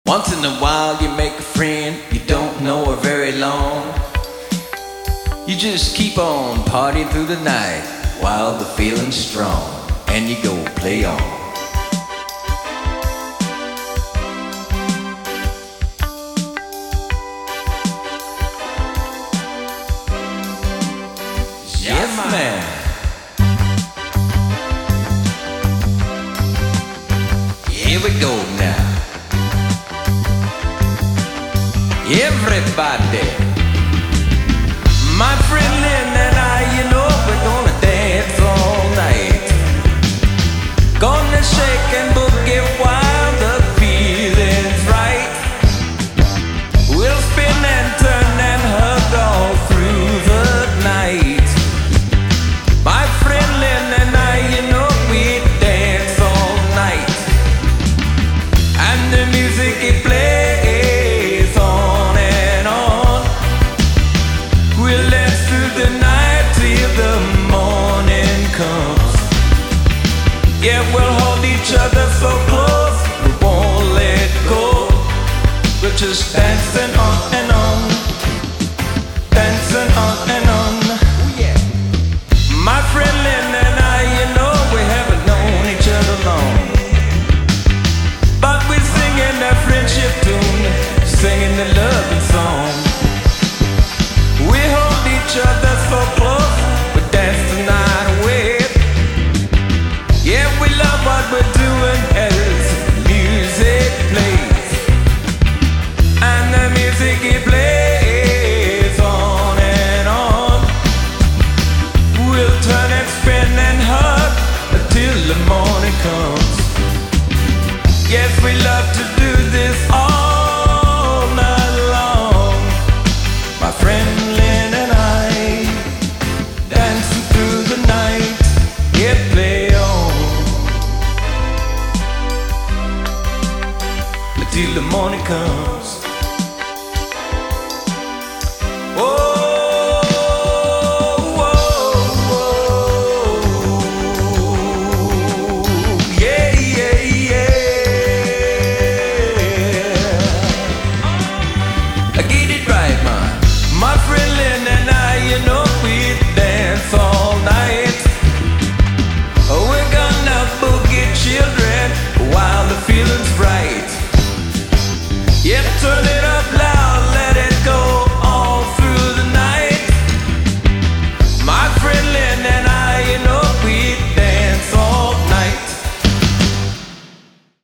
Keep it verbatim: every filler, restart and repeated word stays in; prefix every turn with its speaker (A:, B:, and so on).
A: Once in a while you make a friend, you don't know her very long. You just keep on partying through the night while the feeling's strong, and you go play on. Yes, man. Here we go now. Everybody, my friend Lynn and I, you know we're gonna dance all night. Gonna shake and boogie while the feeling's right. We'll spin and turn and hug all through the night. My friend Lynn and I, you know we dance all night. And the music it plays yeah, we'll hold each other so close, we won't let go. We're just dancing on and on, dancing on and on. Ooh, yeah. My friend Lynn and I, you know we haven't known each other long, but we're singing that friendship tune, singing the loving song. We hold each other so close, we dance the night away. Yeah, we love what we're doing as music plays, and the music it plays on and on. We'll turn and spin and hug until the morning comes. Yes, we love to do this all night long. My friend Lynn and I, dancing through the night, yeah, play on till the morning comes.